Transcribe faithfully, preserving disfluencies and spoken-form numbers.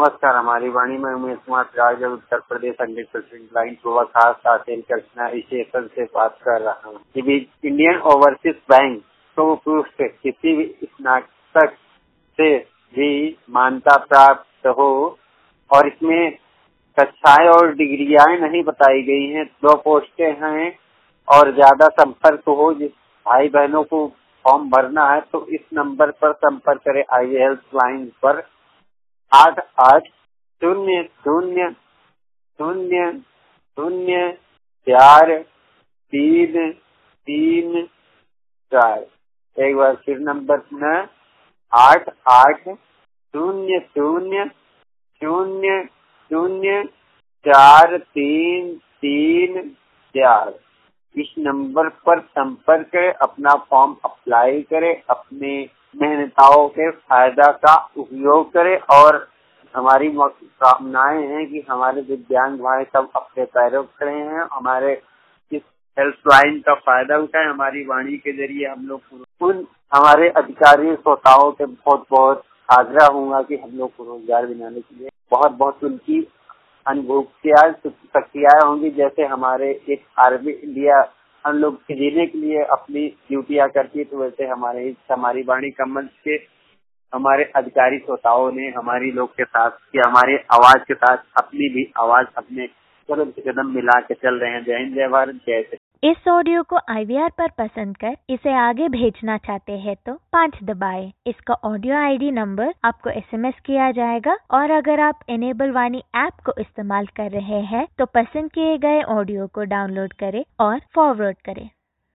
नमस्कार, हमारी वाणी में उमेश कुमार राज्य Uttar Pradesh hundred percent blind गोवा खास साथी कृष्णा स्टेशन से बात कर रहा हूँ। इंडियन ओवरसीज बैंक तो किसी भी स्नातक से भी मान्यता प्राप्त हो और इसमें कक्षाएं और डिग्रियां नहीं बताई गई हैं। दो पोस्टें हैं और ज्यादा संपर्क हो, जिस भाई बहनों को फॉर्म भरना है तो इस नंबर पर संपर्क करें। आई हेल्पलाइन पर आठ आठ शून्य शून्य शून्य शून्य चार तीन तीन चार। एक बार फिर नंबर पुनः आठ आठ शून्य शून्य शून्य शून्य चार तीन तीन चार। इस नंबर पर संपर्क करें, अपना फॉर्म अप्लाई करें, अपने मेहनताओं के फायदा का उपयोग करें और हमारी कामनाएं हैं कि हमारे दिव्यांग भाई सब अपने पैरों पर खड़े हैं। हमारे इस हेल्पलाइन का फायदा उठाएं। हमारी वाणी के जरिए हम लोग उन हमारे अधिकारी श्रोताओं के बहुत बहुत आग्रह होगा कि हम लोग को रोजगार दिलाने के लिए बहुत बहुत उनकी अनुभूतियां शक्तियां होंगी। जैसे हमारे एक आर्मी इंडिया हम लोग के जीने के लिए अपनी ड्यूटियां करती है, तो वैसे हमारे हमारी वाणी का मंच के हमारे अधिकारी श्रोताओं ने हमारी लोग के साथ कि हमारे आवाज के साथ अपनी भी आवाज अपने कदम से कदम मिला के चल रहे हैं। जय हिंद, जय भारत, जय श्री। इस ऑडियो को आई वी आर पर पसंद कर इसे आगे भेजना चाहते हैं तो पाँच दबाएं। इसका ऑडियो आई डी नंबर आपको एस एम एस किया जाएगा और अगर आप इनेबल वाणी ऐप को इस्तेमाल कर रहे हैं तो पसंद किए गए ऑडियो को डाउनलोड करें और फॉरवर्ड करें।